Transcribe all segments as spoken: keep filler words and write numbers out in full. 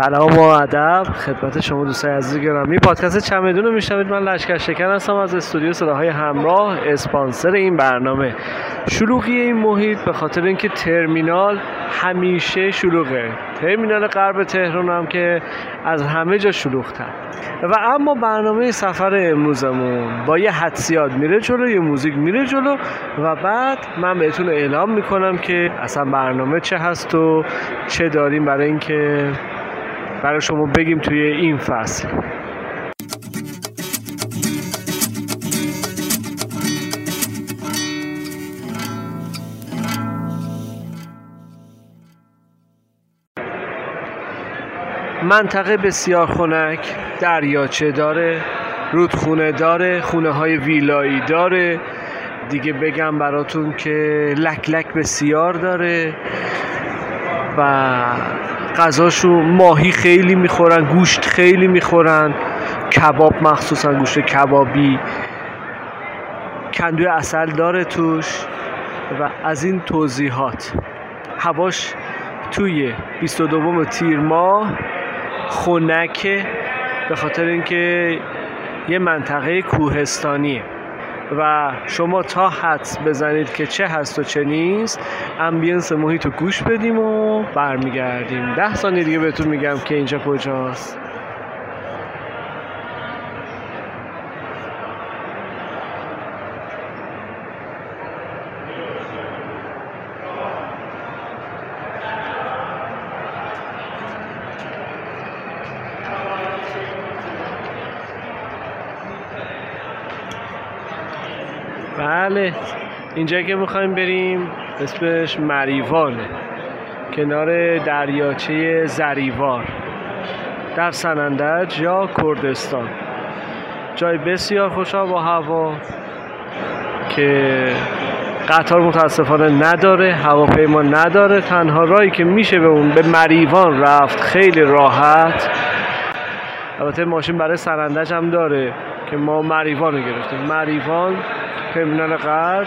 سلام و ادب خدمت شما دوستان عزیز گرامی. پادکست چمدون رو میشنوید. من لشکر شکن هستم از استودیو صداهای همراه، اسپانسر این برنامه. شلوغی این محیط به خاطر اینکه ترمینال همیشه شلوغه. ترمینال غرب تهران هم که از همه جا شلوغ‌تر. و اما برنامه سفر امروزمون با یه حدسیات میره جلو، یه موزیک میره جلو و بعد من بهتون اعلام میکنم که اصلا برنامه چه هست و چه داریم برای اینکه برای شما بگیم توی این فصل. منطقه بسیار خنک، دریاچه داره، رودخونه داره، خونه های ویلایی داره، دیگه بگم براتون که لک لک بسیار داره و غذاشو ماهی خیلی میخورن، گوشت خیلی میخورن، کباب مخصوصا گوشت کبابی، کندوی عسل داره توش و از این توضیحات. هواش توی بیست و دوم تیر ماه خنکه به خاطر اینکه یه منطقه کوهستانیه و شما تا حدس بزنید که چه هست و چه نیست، امبینس محیط رو گوش بدیم و برمیگردیم. ده ثانیه دیگه بهتون میگم که اینجا کجاست. بله، اینجایی که میخوایم بریم اسمش مریوانه، کنار دریاچه زریوار در سنندج یا کردستان. جای بسیار خوشاب و هوا که قطار متاسفانه نداره، هواپیما نداره. تنها راهی که میشه به اون به مریوان رفت خیلی راحت. البته ماشین برای سنندج هم داره که ما مریوان رو گرفتیم. مریوان ترمینال غرب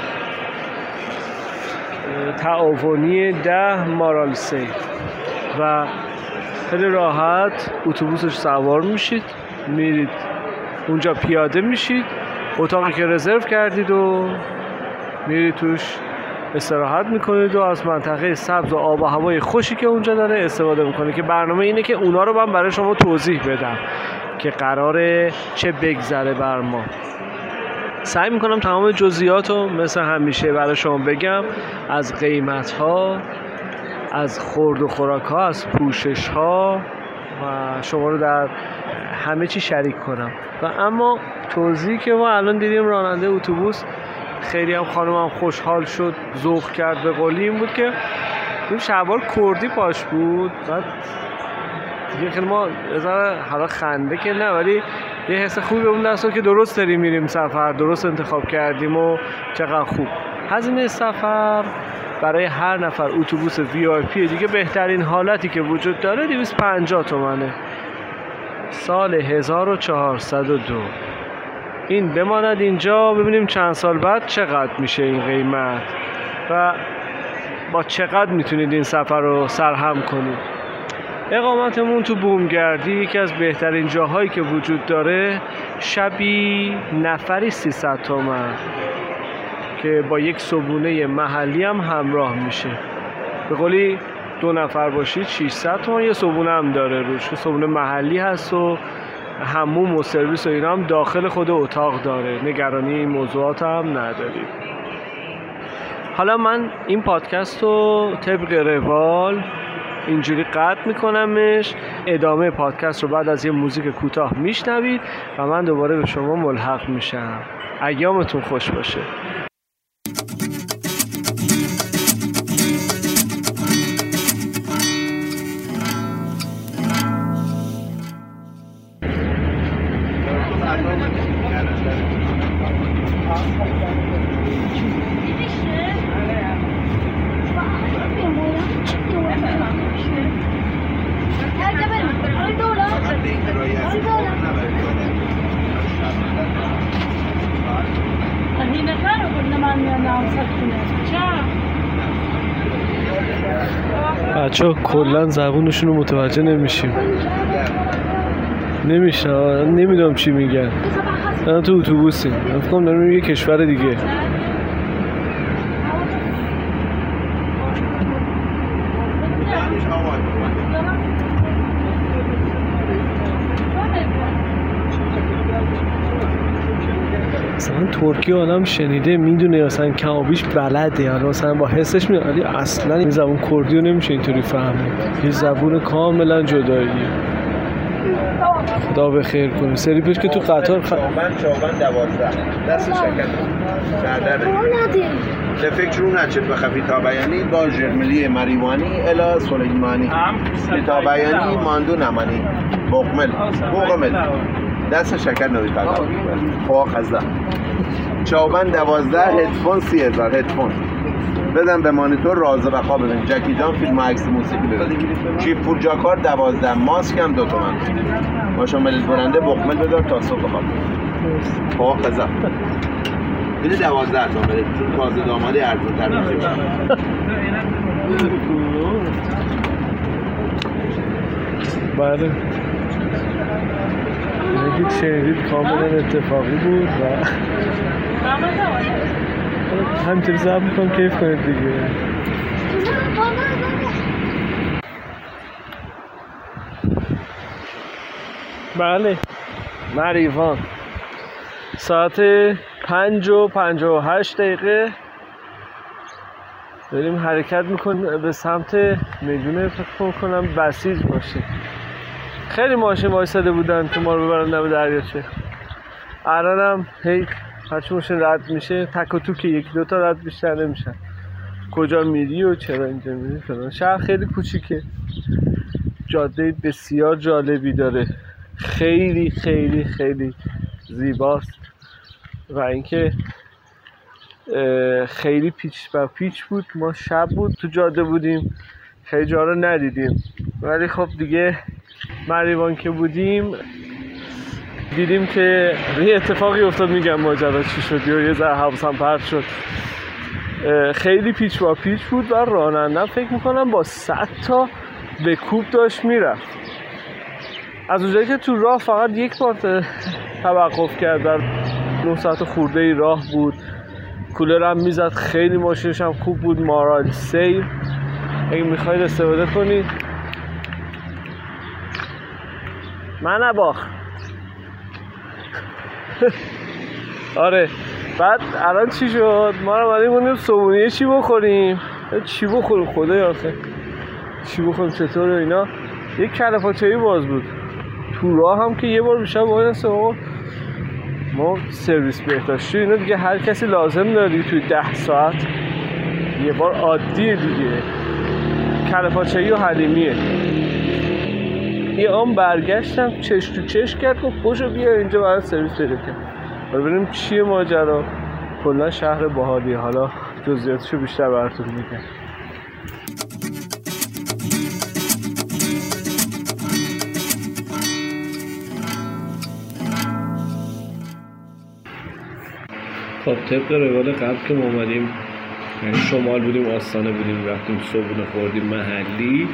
تعاونی ده مارالسه و خیلی راحت اتوبوسش سوار میشید، میرید اونجا، پیاده میشید، اتاقی که رزرو کردید و میرید توش استراحت میکنید و از منطقه سبز و آب و هوای خوشی که اونجا داره استفاده میکنید. که برنامه اینه که اونا رو من برای شما توضیح بدم که قراره چه بگذره بر ما. سعی میکنم تمام جزئیات رو مثل همیشه برای شما بگم، از قیمت ها، از خورد و خوراک ها، از پوشش ها و شما رو در همه چی شریک کنم. و اما توضیحی که ما الان دیدیم راننده اتوبوس خیلی هم خانمم خوشحال شد، ذوق کرد به قولی، این بود که این شلوار کردی پاش بود. بعد دیگه خیلی ما ازاره حالا خنده که نه، ولی یه حس خوبی به اون دست که درست داریم میریم سفر، درست انتخاب کردیم و چقدر خوب. هزینه سفر برای هر نفر اتوبوس وی آی پی دیگه بهترین حالتی که وجود داره دویست و پنجاه تومنه سال هزار و چهارصد و دو. این بماند اینجا ببینیم چند سال بعد چقدر میشه این قیمت و با چقدر میتونید این سفر رو سرهم کنید. اقامتمون تو بومگردی یکی از بهترین جاهایی که وجود داره، شبی نفری سیصد تومن که با یک صبحونه محلی هم همراه میشه. به قولی دو نفر باشید ششصد تومن. یه صبحونه هم داره روش، صبحونه محلی هست و حموم و سرویس و اینا هم داخل خود اتاق داره. نگرانی این موضوعات هم ندارید. حالا من این پادکست رو طبق روال اینجوری قطع میکنمش. ادامه پادکست رو بعد از یه موزیک کوتاه میشنوید و من دوباره به شما ملحق میشم. ایامتون خوش باشه. بچه ها کلن زبونشون رو متوجه نمیشیم، نمیشن، نمیدونم چی میگن. من تو اتوبوسیم، من فکر کنم داریم یه کشور دیگه. مثلا ترکی آدم شنیده میدونه، مثلا کمابیش بلده، حالا مثلا با حسش میاد، ولی اصلا این زبون کردی رو نمیشه اینطوری فهمید. یه زبون کاملا جداییه. خدا به خیر کنه. سری پیش که تو قطار خ... چوبان چوبان دوازده دست شکر دردره فکر رو نچید بخفی تابعیانی با جرملی مریوانی الا سلیمانی تابعیانی ماندو نمانی بقمل بقمل دست شکر نوی پدا خواه خزده چوبان دوازده هدفون سی هزار هدفون بدم به مانیتور راز رخا بدن جکی جان فیلم عکس موسیقی بدن چیپ پول جاکار دوازده ماسک هم دو تومن باشا ملیز برنده بقمل بدار تا صبح بخواب خواه خزده بده دوازده تومن بده چون تازه دامادی ارزون تر میشه بله نگید شنیدید کاملا اتفاقی بود و همینطور زب میکنم کیف کنید دیگه. بله مریوان ساعت پنج و پنجاه و هشت دقیقه داریم حرکت میکنیم به سمت میدون، فکر کنم بسیج باشه. خیلی ماشین وایساده بودن که ما رو ببرن دم دریاچه. الانم هی هرچی ماشین رد میشه تک و توک یکی دوتا رد بیشتر نمیشن. کجا میری و چرا اینجا میری فلان. شهر خیلی کوچیکه، جاده بسیار جالبی داره، خیلی خیلی خیلی زیباست و اینکه خیلی پیچ و پیچ بود. ما شب بود تو جاده بودیم، خیلی جا رو ندیدیم، ولی خب دیگه مریوان که بودیم دیدیم که یه اتفاقی افتاد. میگم ماجرا چی شد یا یه ذره حواسم پرت شد. خیلی پیچ و پیچ بود و راننده فکر میکنم با صد تا به کوب داشت میرفت. از اونجایی که تو راه فقط یک بار توقف کرد، در نه ساعت خورده ای راه بود، کولر هم میزد، خیلی ماشینش هم خوب بود، مارال سیر. اگه میخواید استفاده کنید من نباخ. آره بعد الان چی شد؟ ما رو اومدیم بودیم صبحونه چی بخوریم. چی بخوریم خدایا آخه چی بخوریم چطوره اینا. یک کله پاچه‌ای باز بود تو راه هم که یه بار بیشتر باید آقا ما سرویس بهداشتی اینا دیگه هر کسی لازم داری توی ده ساعت یه بار عادیه دیگه. کله پاچه‌ای و حلیمیه. یه آن برگشتم چش تو چش کرد گفت پاشو بیا اینجا برای سرویس پیدا کرد. ببینیم چیه ماجرا. کلا شهر باحالیه. حالا جزئیاتشو بیشتر براتون میگم. خب طبق روال قبل که ما اومدیم یعنی شمال بودیم، آستانه بودیم، رفتیم صبحونه خوردیم محلی.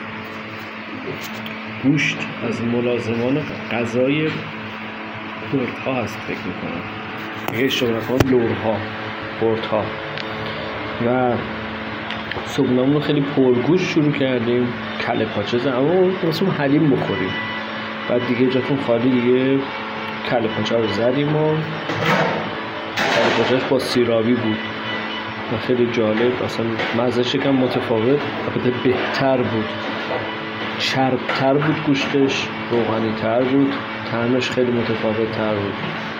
گوشت از ملازمان غذای کردها هست فکر میکنم، اگه اشتباه نکنم لورها کردها. و صبحونمون رو خیلی پرگوشت شروع کردیم، کله پاچه زدیم اما واسه حلیم بخوریم. بعد دیگه جاتون خالی دیگه کله پاچه رو زدیم و کله پاچهش با سیرابی بود و خیلی جالب، اصلا مزهش یکم متفاوت، البته بهتر بود، چربتر بود گوشتش، روغنی تر بود، طعمش خیلی متفاوت تر بود.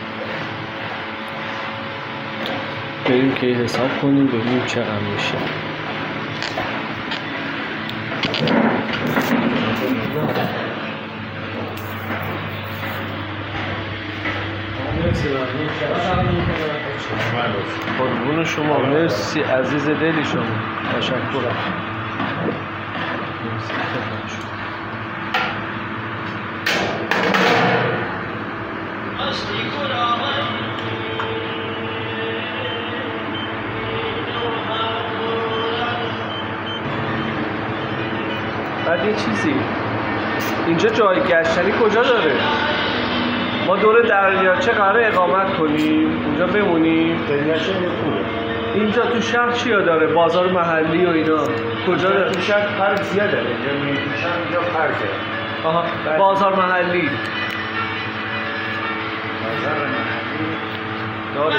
بریم که حساب کنیم ببینیم چقدر میشه. قربون شما، مرسی عزیز دلی شما، تشکرم. بعد یه چیزی اینجا جای گشتنی کجا داره؟ ما دور دریاچه قراره اقامت کنیم اونجا بمونیم. دریاچه خوبه. اینجا تو شهر چیا داره؟ بازار محلی و اینا کجا داره؟ تو شهر پارک زیاده. اینجا میری تو شهر اینجا پارکه. آها بازار محلی بازار محلی داره.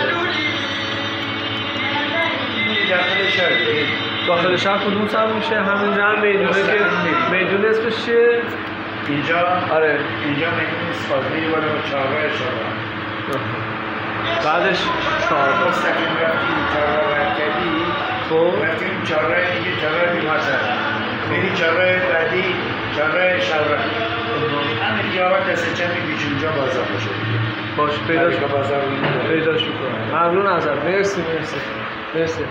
داخل شهر. داخل شهر کدوم سمت میشه؟ همینجا هم میدونه که میدونه اسمش چیه؟ اینجا آره اینجا میدون اسپازمی بالا با چهارراه شهر. بعدش چهارراه مستقیم رفتیم چهارراه مرکزی. خب رفتیم چهارراه دیگه چهارراه بیمارستان. میری چهارراه بعدی چهارراه شهر. همین خیابان دست چمی پیش اونجا بازار باشه دیگه. باش پیداش که بازار رو می‌داره. پیداش میکنم. ممنون ازت. مرسی مرسی مرسی.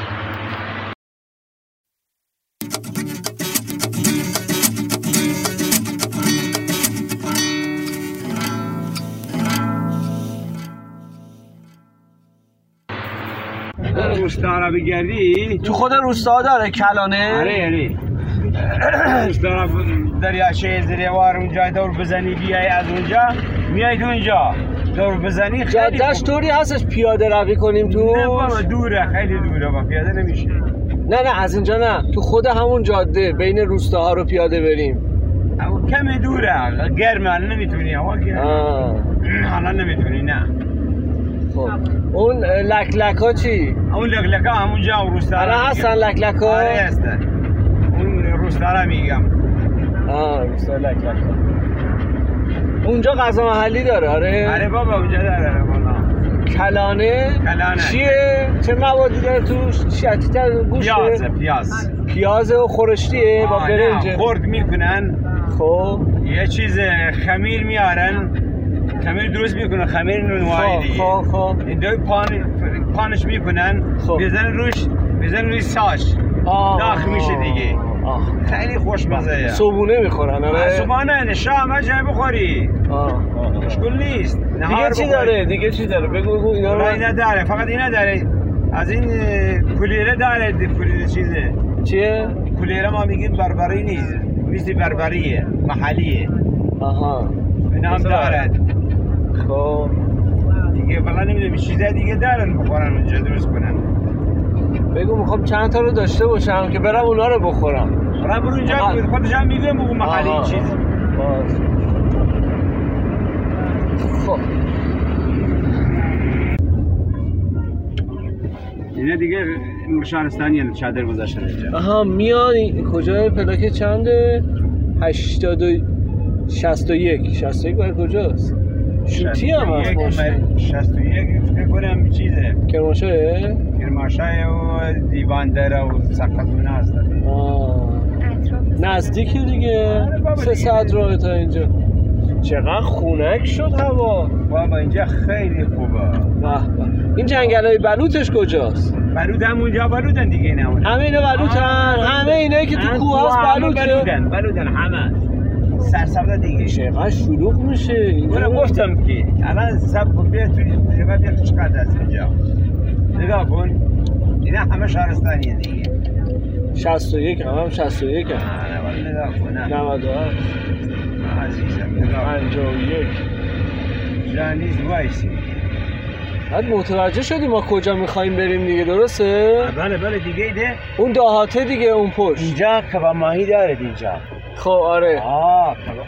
روستا را بگردی تو خود روستا داره کلانه؟ آره آره روستا را دریاچه زریوار اونجا دور بزنی بیای از اونجا میای تو اینجا دور بزنی خیلی جادهش طوری هستش پیاده روی کنیم تو؟ نه بابا دوره خیلی دوره با پیاده نمیشه. نه نه از اینجا نه تو خود همون جاده بین روستاها رو پیاده بریم. کمی دوره گرمه الان نمیتونی هوا گرمه الان نمیتونی نه. خب اون لک لک ها چی؟ اون لک لک ها همونجا روستا آره هستن لک لک ها؟ آره هستن اون روستا را میگم. آه روستا لک لک ها اونجا غذا محلی داره. آره آره بابا اونجا داره والا. کلانه؟ کلانه چیه؟ چه موادی داره توش؟ شتیتر گوشه؟ پیاز پیاز پیاز و خورشتیه با برنج خرد میکنن. خب یه چیز خمیر میارن خمیر درست میکنن خمیر نوعی دیگه. خب خب این دو پان پانش میکنن بزنن روش بزنن روی ساش داغ میشه دیگه. آه. خیلی خوشمزه. صبحونه میخورن. آره صبحانه نه شام جای بخوری. آه. مشکل نیست. دیگه چی داره؟ دیگه چی داره؟ بگو بگو اینا رو. اینا داره فقط اینا داره. از این کولیره داره کولیره چیزه. چیه؟ کولیره ما میگیم بربری نیست. مثل بربریه محلیه. آها اینا هم دارد. خب دیگه فقط نمیدونم چیزای دیگه دارن بخورن اونجا درست کنن. بگو میخوام چند تا رو داشته باشم که برم اونا رو بخورم. برم برو اونجا خودش هم میگم بگو محلی چیز. باز خب اینا دیگه شهرستانی یعنی چادر گذاشتن اینجا. آها میان کجای پلاک چنده؟ هشتاد و شصت و یک شصت و یک برای کجاست؟ شوتی هم هست ماشین شصت و یک فکر کنم چیزه کرماشاه؟ کرماشاه و دیوان دره و سقطونه هست. نزدیکی دیگه سه ساعت راه تا اینجا. چقدر خنک شد هوا. بابا اینجا خیلی خوبه. به به. این جنگلای بلوطش کجاست؟ بلوط هم اونجا بلوطن دیگه نه. همه اینا بلوطن. همه اینایی که تو کوه هست بلوطه. بلوطن بلوطن همه. سرسبزه دیگه. چقدر شلوغ میشه. اینو گفتم که الان سب بیا توی دیگه بیا چقدر است اینجا. نگاه کن. اینا همه شهرستانیه دیگه. شصت و یک هم هم شصت و یک هم. نه ولی نگاه کن. نود و هفت. عزیزم نگاه. پنجاه و یک. جانیز وایسی. بعد متوجه شدی ما کجا میخوایم بریم دیگه درسته؟ بله بله دیگه ایده. اون دهاته دیگه اون پشت. اینجا کباب ماهی داره اینجا. خب آره. آه کباب.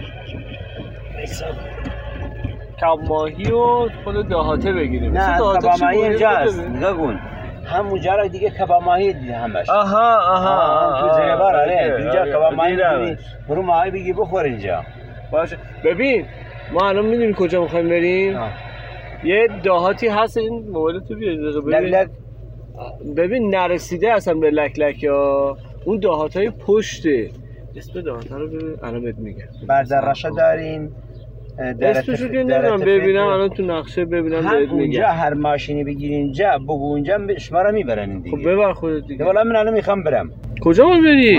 کباب ماهی و خود دهاته بگیریم. نه کباب ماهی اینجاست. نگاه کن. همونجا را دیگه کباب ماهی دیگه همش. آها آها. تو زیبار آره. اینجا کباب ماهی داری. برو ماهی بگی بخور اینجا. باشه. ببین ما الان میدونی کجا میخوایم بریم؟ آه. یه دهاتی هست این موبایل تو بیاد ببین. لک لک. ببین نرسیده اصلا به لک لک یا اون دهاتای پشته. اسم دهاتا رو ببین الان بهت میگم. بردرشه دارین. اسمشو که نمیدونم ببینم الان تو نقشه ببینم بهت میگم. اونجا هر ماشینی بگیری اینجا بگو اونجا شما رو میبرن دیگه. خب ببر خودت دیگه. والا من الان میخوام برم. کجا باید بری؟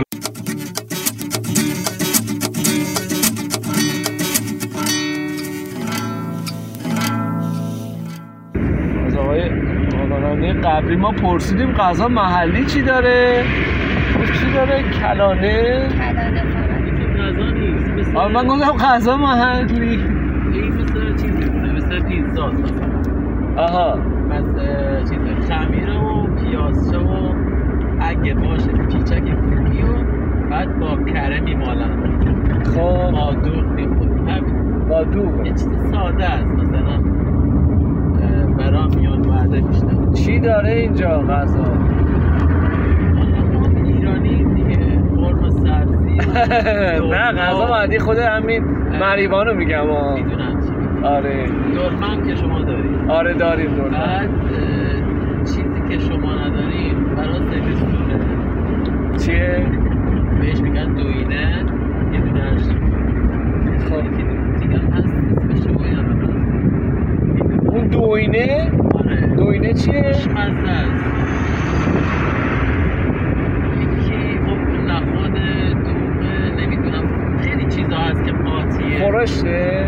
از آقای آقارانه قبلی ما پرسیدیم غذا محلی چی داره؟ چی داره؟ کلانه؟ کلانه فقط مثل آه من گفتم غذا محلی. این مثل چیزی میمونه، مثل پیتزا مثلا. آها مثل چیز خمیره و پیازچه و اگه باشه پیچک کوکی و بعد با کره میمالن. خب با دوغ میخوریم. همین با دوغ یه چیز ساده است، مثلا برام میان وعده میشنم. چی داره اینجا غذا؟ ایرانی دیگه قرمه سبزی نه غذا محلی خود همین مریوانو میگم ها. میدونم چی میگم. آره دورمه هم که شما دارید. آره داریم دورمه. بعد چیزی که شما نداریم برای زمستونه. چیه؟ بهش میگن دوینه. یه دونش خب دیگه هم هست اسمش رو یادم. اون دوینه؟ آره دوینه چیه؟ خوشمزه است. یکی خب نخود دوغه نمیدونم خیلی چیزا هست که قاطیه. خورشته؟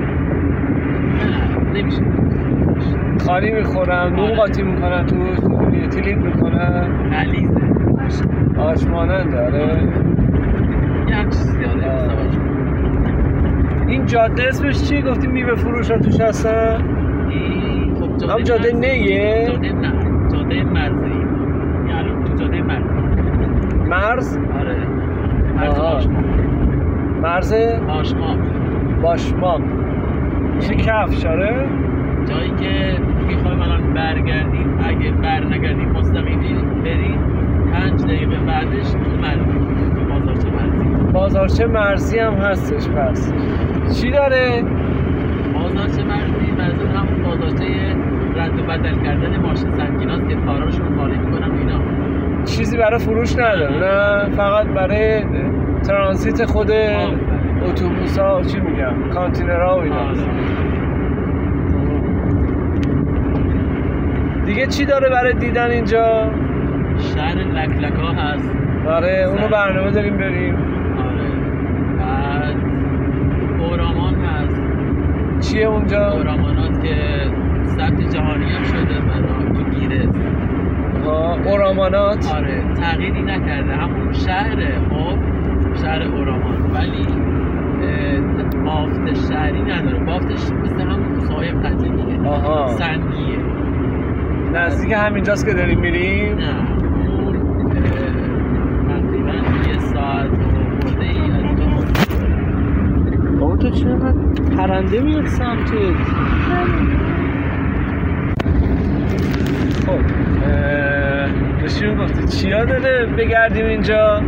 نه نمیشه خالی میخورم نون قاطی میکنن تو تلیپ میکنن غلیظه. آش مانند داره. یه هم چیزی داره مستوش. این جاده اسمش چیه؟ گفتی میوه فروش ها توش هستن؟ این خب جاده هم جاده مرزی. نیه؟ جاده نه جاده مرزی. یعنی تو جاده مرزی. مرز؟ آره مرز آها. باشماق. مرز؟ باشماق باشماق میشه کفش آره؟ جایی که میخوایم الان برگردیم، اگه بر نگردیم مستقیم بریم پنج دقیقه بعدش تو مرزی، تو بازارچه مرزی. بازارچه مرزی هم هستش پس چی داره؟ بازارچه مرزی منظور هم بازارچه رد و بدل کردن ماشین سنگین هاست که کاراشون خالی میکنن و اینا. چیزی برای فروش نداره نه؟ فقط برای ترانزیت خود اتوبوس ها چی میگم؟ کانتینرها و اینا. دیگه چی داره برای دیدن اینجا؟ شهر لکلکا هست. آره اونو برنامه داریم بریم. آره بعد اورامان هست. چیه اونجا؟ اورامانات که ثبت جهانی هم شده برای تو گیرس. ها اورامانات؟ آره تغییری نکرده همون شهره. خب شهر اورامان ولی بافت شهری نداره. بافتش مثل همون کوسه‌های قدیمیه. آها سنگیه. نزدیک همینجاست که داریم میریم؟ نه اون تقریبا یه ساعت و خورده ای از اینجا. بابا تو چقدر پرنده میاد سمتت؟ خب بشیم گفتی چیا داره بگردیم اینجا؟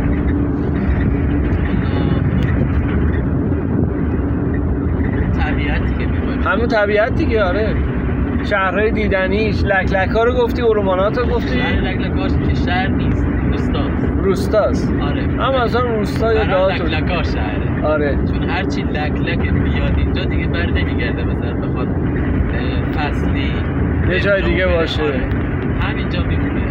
طبیعتی که میباریم همون طبیعت دیگه آره. شهرهای دیدنیش لکلک ها رو گفتی اورامانات رو گفتی؟ شهر لکلکاش که شهر نیست روستاست. روستاست؟ آره هم اصلا روستا یا برای دهات لکلکا شهره. آره چون هرچی لکلک بیاد اینجا دیگه بر نمیگرده مثلا بخواد فصلی یه جای دیگه باشه. آره. همینجا میمونه.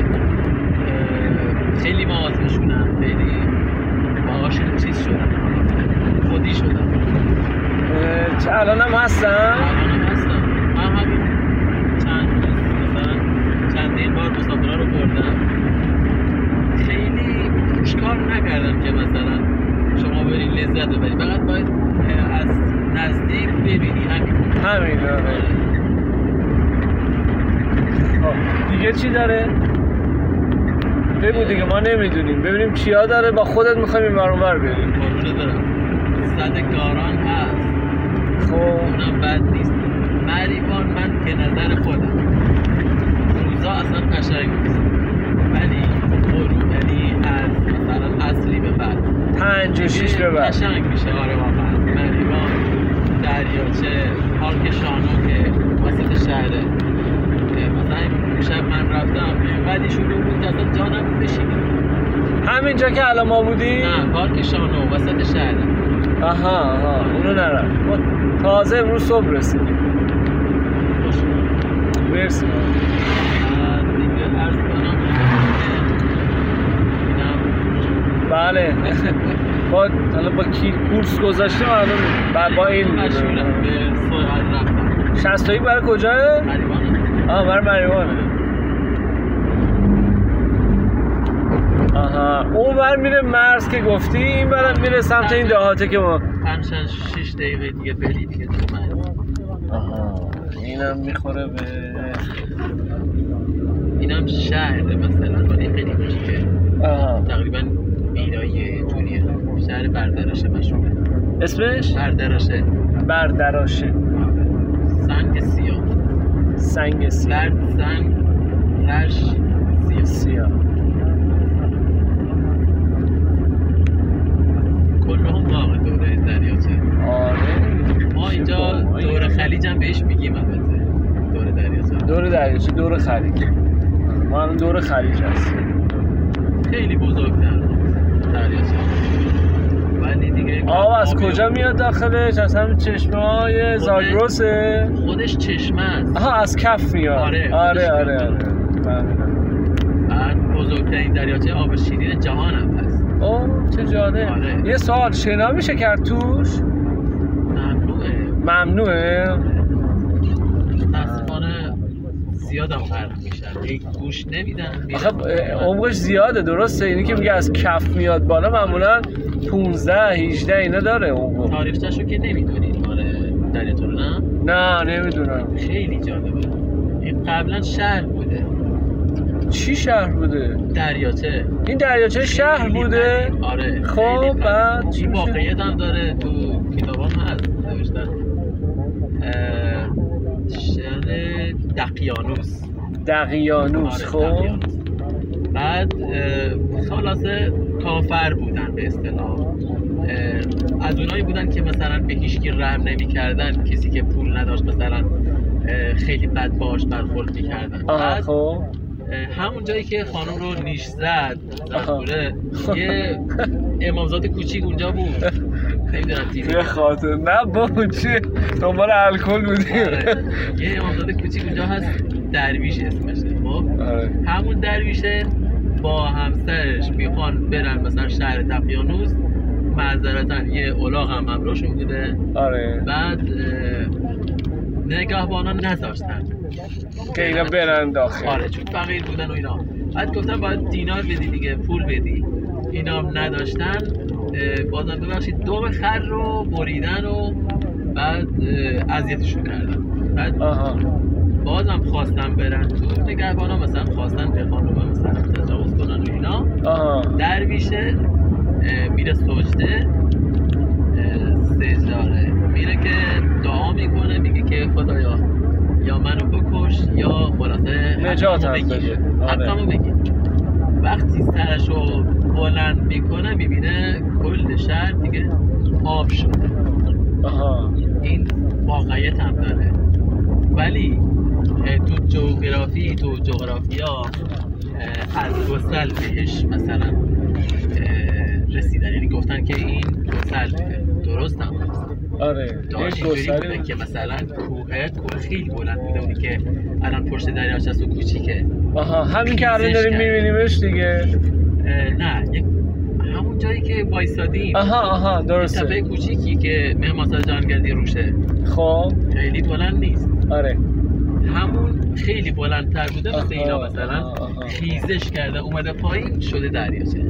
خیلی مغازشونن خیلی باهاشون چیز شدن خودی شدن. چه الان هم هستن؟ الان هم هستن. من همین چند مثلا چندین بار مسافرها رو بردم خیلی پوشکار نکردم که مثلا شما بری لذت ببری. فقط باید از نزدیک ببینی همین همین آره. دیگه چی داره؟ بگو دیگه ما نمیدونیم ببینیم چیا داره با خودت میخوایم این ور اون ور بریم. قربونه دارم. صد گاران هست. خب اونم بد نیست. مریوان من که نظر خودم روزا اصلا قشنگ نیست ولی غروب یعنی از مثلا اصلی به بعد پنج و شیش به بعد قشنگ میشه. آره واقعا مریوان دریاچه پارک شانو که وسط شهره. مثلا شب من رفتم اینقدر شروع بود که اصلا جا نبود بشینیم. همینجا که الان ما بودیم؟ نه پارک شانو وسط شهره. آها آها اونو نرم ما تازه امروز صبح رسیدیم. مرسی دیگه عرض کنم بله با حالا با کی کورس گذاشتیم الان با این مشهورم به سرعت رفتم. شصتایی برای کجاه؟ مریوانه. آه برای مریوانه. آها اون بر میره مرز که گفتی این برم میره سمت این دهاته که ما پنج شش دقیقه دیگه بری دیگه تو من. آها اینم میخوره به اینم شهره مثلا ولی خیلی کوچیکه. آها تقریبا ویلای جوریه. شهر بردراشه مشهوره. اسمش؟ بردراشه. بردراشه. سنگ سیاه. سنگ سیاه. برد سنگ رش سیاه. سیاه. کلهم واقع دوره دریاچه. آره ما اینجا دور خلیج هم بهش میگیم البته. دور دریاچه. دور دریاچه دور خلیج. ما الان دور خلیج هستیم. خیلی بزرگتر دریاچه. ولی دیگه آب از کجا میاد داخلش؟ از همین چشمه های زاگرسه؟ خودش چشمه است. آها از کف میاد. آره آره آره آره. بعد بزرگترین دریاچه آب شیرین جهان هم هست. اوه چه جالب. آره. یه سوال شنا میشه کرد توش؟ ممنوعه. ممنوعه؟ متاسفانه زیاد هم غرق میشن. یک گوش نمیدن. آخه عمقش زیاده درسته؟ اینی که میگه از کف میاد بالا معمولا پونزده هجده اینا داره عمق. تاریخچه‌شو که نمیدونید آره دریاچه رو نه؟ نه نمیدونم. خیلی جالبه. این قبلا شهر بوده. چی شهر بوده؟ دریاچه. این دریاچه شهر بوده؟ آره. خب بعد این واقعیت هم داره تو کتابام هست نوشتن. شهر دقیانوس. دقیانوس. خب دقیانوس. بعد خلاصه کافر بودن به اصطلاح. از اونایی بودن که مثلا به هیچ کی رحم نمی‌کردن. کسی که پول نداشت مثلا خیلی بد باش برخورد می‌کردن. بعد خب همون جایی که خانم رو نیش زد زدگوره یه امامزاده کوچیک اونجا بود. نمیدونم دیدی یه خاطر نه بابا چی دنبال الکل بودیم. آره. یه امامزاده کوچیک اونجا هست درویش اسمشه. خب آره. همون درویشه با همسرش میخوان برن مثلا شهر دقیانوس. معذرتاً یه الاغ هم همراهشون بوده. آره. بعد نگهبانا نذاشتن که اینا برن داخل. آره چون فقیر بودن و اینا. بعد گفتن باید دینار بدی دیگه پول بدی. اینا هم نداشتن. بازم ببخشید دوم خر رو بریدن و بعد اذیتشون کردن. بعد آها. بازم خواستن برن تو. نگهبانا مثلا خواستن به خانم مثلا تجاوز کنن و اینا. آها. درویشه میره سجده سجداره میره که دعا میکنه میگه که خدایا یا منو بکش یا خلاصه نجاتم بگیر بده. حقمو بگیر. وقتی سرشو بلند میکنه میبینه کل شهر دیگه آب شده. آها. این واقعیت هم داره ولی تو جغرافی تو جغرافیا از گسل بهش مثلا رسیدن. یعنی گفتن که این گسل درست هم هست. آره داشت اینجوری بوده که مثلا کوه کوه خیلی بلند بوده اونی که الان پشت دریاچه است و کوچیکه. آها همین که الان داریم میبینیمش دیگه. نه یک همون جایی که وایسادیم. آها آها درسته. تپه کوچیکی که مهمانسرا جهانگردی روشه. خب خیلی بلند نیست. آره همون خیلی بلندتر بوده مثل اینا مثلا آها، آها. خیزش کرده اومده پایین شده دریاچه.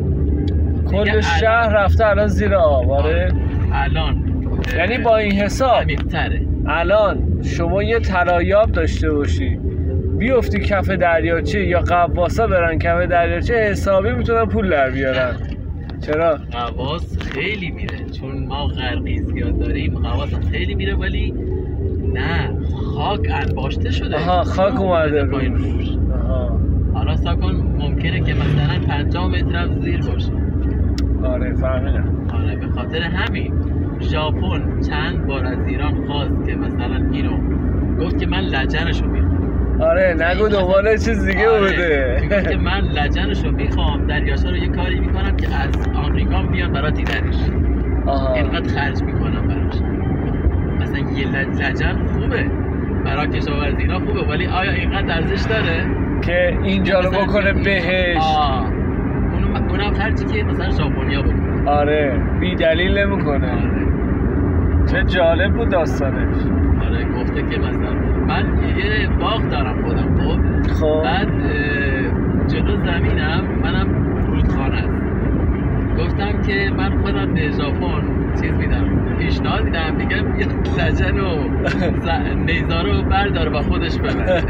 کل شهر رفته الان زیر آب. آره الان یعنی با این حساب عمیق‌تره. الان شما یه طلایاب داشته باشی بیفتی کف دریاچه یا قواسا برن کف دریاچه حسابی میتونن پول در بیارن. چرا؟ قواس خیلی میره چون ما غرقی زیاد داریم. قواس هم خیلی میره ولی نه خاک انباشته شده. آها خاک اومده روش. آها حالا ساکن ممکنه که مثلا پنجاه متر هم زیر باشه. آره فهمیدم. آره به خاطر همین ژاپن چند بار از ایران خواست که مثلا اینو گفت که من لجنشو میخوام. آره نگو دوباره چیز دیگه آره. بوده. گفت که من لجنشو میخوام دریاچه رو یه کاری میکنم که از آمریکا بیان برای دیدنش. آها اینقدر خرج میکنم براش. مثلا یه لجن خوبه برای کشاورزی اینا خوبه ولی آیا اینقدر ارزش داره که اینجا رو بکنه بهش؟ آه اونم اونم خرجی که مثلا ژاپنیا بکنه. آره بی دلیل نمیکنه. آره. چه جالب بود داستانش. آره گفته که مثلا من یه باغ دارم خودم. خب خب بعد جلو زمینم منم رودخانه است. گفتم که من خودم به ژاپن چیز میدم پیشنهاد میدم میگم بیا لجن و نیزا رو بردار با خودش ببر.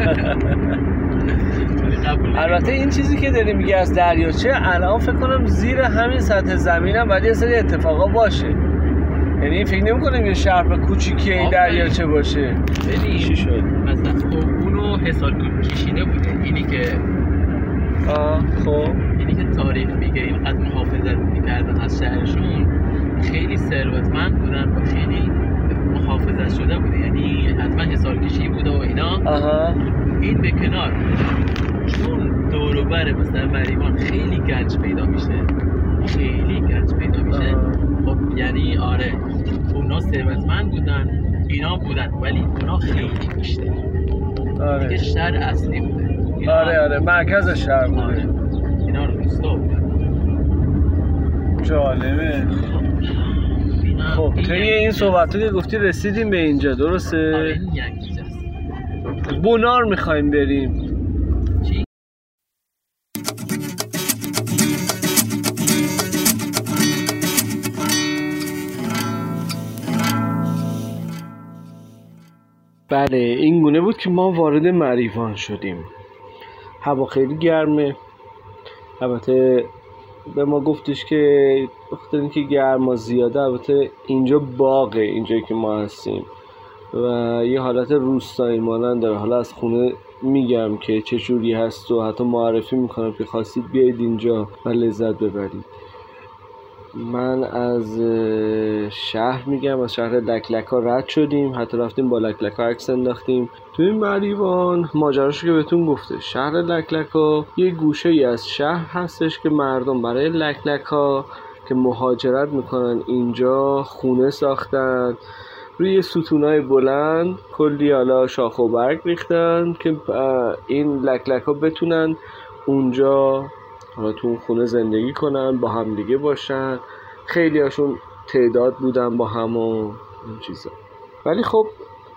البته این چیزی که داری میگه از دریاچه الان فکر کنم زیر همین سطح زمین هم ولی یه سری اتفاقا باشه، یعنی فکر نمی‌کنم یه شهر کوچیکی این دریاچه باشه. ببین چی شد مثلا خب اونو حساب کشیده بوده، اینی که آه خب اینی که تاریخ میگه اینقدر محافظت میکردن از شهرشون، خیلی ثروتمند بودن و خیلی محافظت شده بوده، یعنی حتما حساب کشی بوده و اینا. آها این به کنار، چون دور و بر مثلا مریوان خیلی گنج پیدا میشه، خیلی گنج پیدا میشه. خب یعنی آره اونا ثروتمند بودن، اینا بودن ولی اونا خیلی بیشتر. آره دیگه شهر اصلی بوده. آره آره مرکز شهر بوده. آره. اینا روستا بودن. جالبه. خب طی این صحبتو که گفتی رسیدیم به اینجا، درسته؟ آره این یکیجاست. بونار میخوایم بریم. چی؟ بله این گونه بود که ما وارد مریوان شدیم. هوا خیلی گرمه، البته به ما گفتش که بخاطر اینکه گرما زیاده، البته اینجا باغه اینجایی که ما هستیم و یه حالت روستایی مانند داره. حالا از خونه میگم که چه جوری هست و حتی معرفی میکنم که خواستید بیاید اینجا و لذت ببرید. من از شهر میگم، از شهر لکلکا رد شدیم، حتی رفتیم با لکلکا عکس انداختیم. تو این مریوان ماجراشو که بهتون گفته، شهر لکلکا یه گوشه ای از شهر هستش که مردم برای لکلکا که مهاجرت میکنن اینجا خونه ساختن، روی ستونای بلند کلی حالا شاخ و برگ ریختن که این لکلکا بتونن اونجا حالا تو اون خونه زندگی کنن، با هم دیگه باشن. خیلی هاشون تعداد بودن با هم و این چیزا. ولی خب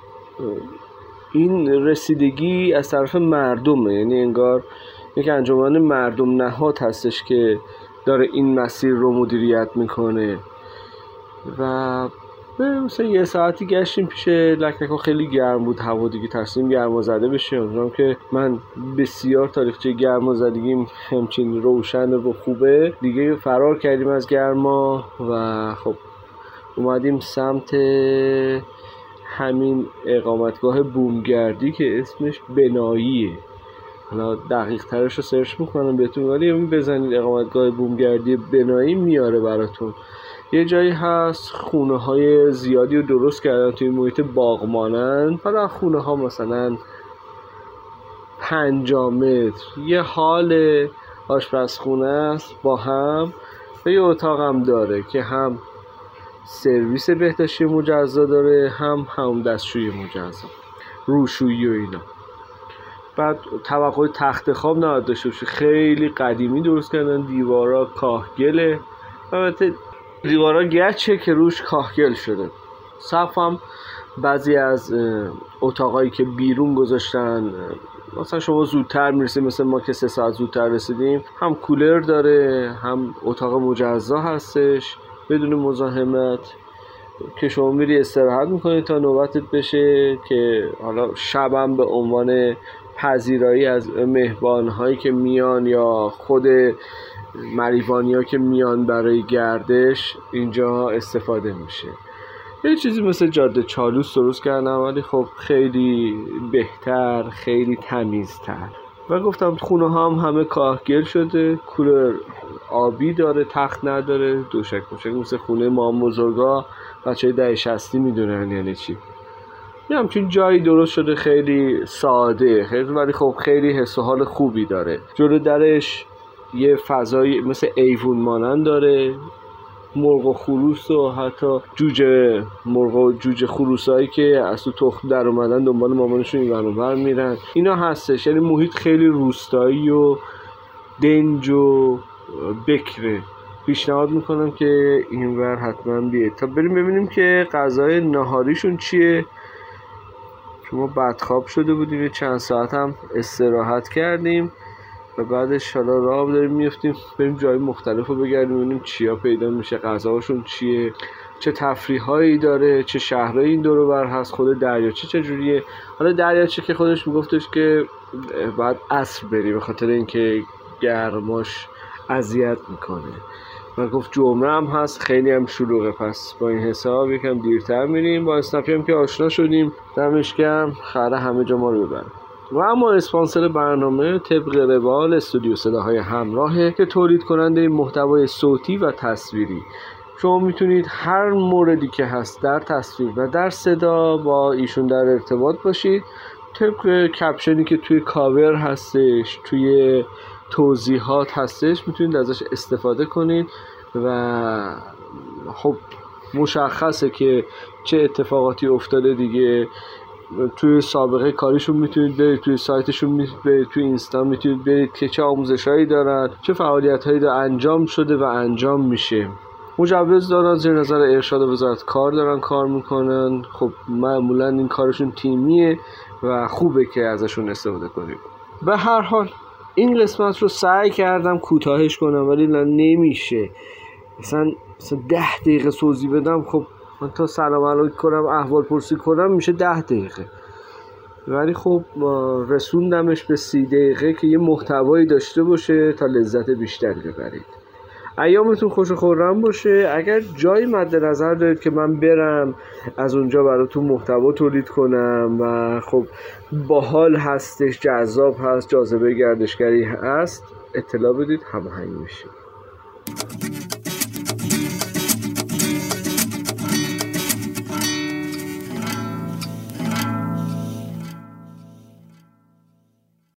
این رسیدگی از طرف مردمه، یعنی انگار یک انجمن مردم نهاد هستش که داره این مسیر رو مدیریت میکنه. و مثلا یه ساعتی گشتیم پیش لکلکا، خیلی گرم بود هوا دیگه، تصمیم گرما زده بشه. اونجام که من بسیار تاریخچه گرما زدگیم همچین روشن و خوبه دیگه، فرار کردیم از گرما و خب اومدیم سمت همین اقامتگاه بومگردی که اسمش بناییه. حالا دقیق ترش رو سرچ میکنم بهتون، ولی بزنید اقامتگاه بومگردی بنایی میاره براتون. یه جایی هست خونه های زیادی رو درست کردن توی محیط باغ مانند. حالا خونه ها مثلا پنجاه متر، یه حال آشپزخونه است با هم و یه اتاق هم داره که هم سرویس بهداشتی مجزا داره، هم هم دستشویی مجزا، روشویی و اینا. بعد طبقه تخت خواب نباید داشته باشه، خیلی قدیمی درست کردن. دیوارا کاهگله، البته دیوارا گچه که روش کاهگل شده. سقف هم بعضی از اتاقایی که بیرون گذاشتن، مثلا شما زودتر میرسید، مثلا ما که سه ساعت زودتر رسیدیم، هم کولر داره هم اتاق مجزا هستش بدون مزاحمت که شما میری استراحت میکنی تا نوبتت بشه. که حالا شبم به عنوان پذیرایی از مهمان‌هایی که میان یا خود مریوانیا که میان برای گردش اینجا استفاده میشه. یه چیزی مثل جاده چالوس درست کردم، ولی خب خیلی بهتر، خیلی تمیزتر. و گفتم خونه ها هم همه کاهگل شده، کولر آبی داره، تخت نداره، دوشک موشک مثل خونه ما بزرگا بچه ده شصتی میدونن یعنی چی. یه همچین جایی درست شده، خیلی ساده خیلی، ولی خب خیلی حس و حال خوبی داره. جلو درش یه فضای مثل ایوون مانند داره، مرغ و خروس و حتی جوجه مرغ و جوجه خروسایی که از تو تخم در اومدن دنبال مامانشون این ور اون ور میرن، اینا هستش. یعنی محیط خیلی روستایی و دنج و بکره. پیشنهاد میکنم که اینور حتما بیاید تا بریم ببینیم که غذای نهاریشون چیه. شما بدخواب شده بودیم، چند ساعت هم استراحت کردیم و بعدش حالا راه داریم میفتیم بریم جای مختلف رو بگردیم ببینیم چیا پیدا میشه، غذاشون چیه. چه تفریحایی داره، چه شهرهایی این دور و بر هست، خود دریاچه چجوریه. حالا دریاچه که خودش میگفتش که باید عصر بری به خاطر اینکه گرماش اذیت میکنه و گفت جمعه هم هست خیلی هم شلوغه، پس با این حساب یکم دیرتر میریم. با اسنپی هم که آشنا شدیم، دمش گرم، خره همه جا ما رو ببره. و اما اسپانسر برنامه طبق روال استودیو صداهای همراهه که تولید کننده محتوای صوتی و تصویری. شما میتونید هر موردی که هست در تصویر و در صدا با ایشون در ارتباط باشید. طبق کپشنی که توی کاور هستش، توی توضیحات هستش، میتونید ازش استفاده کنید و خب مشخصه که چه اتفاقاتی افتاده دیگه. توی سابقه کاریشون میتونید برید، توی سایتشون میتونید برید، توی اینستا میتونید برید که چه آموزشایی دارن، چه فعالیتایی دارن انجام شده و انجام میشه. مجوز دارن، زیر نظر ارشاد وزارت کار دارن کار میکنن. خب معمولا این کارشون تیمیه و خوبه که ازشون استفاده کنیم. به هر حال این قسمت رو سعی کردم کوتاهش کنم ولی نمیشه. مثلا مثلا ده دقیقه توضیح بدم، خب من تا سلام علیک کنم احوال پرسی کنم میشه ده دقیقه، ولی خب رسوندمش به سی دقیقه که یه محتوایی داشته باشه تا لذت بیشتری ببرید. ایامتون خوش و خرم باشه. اگر جایی مد نظر دارید که من برم از اونجا براتون محتوا تولید کنم و خب باحال هستش، جذاب هست، جاذبه گردشگری هست، اطلاع بدید، هماهنگ میشیم.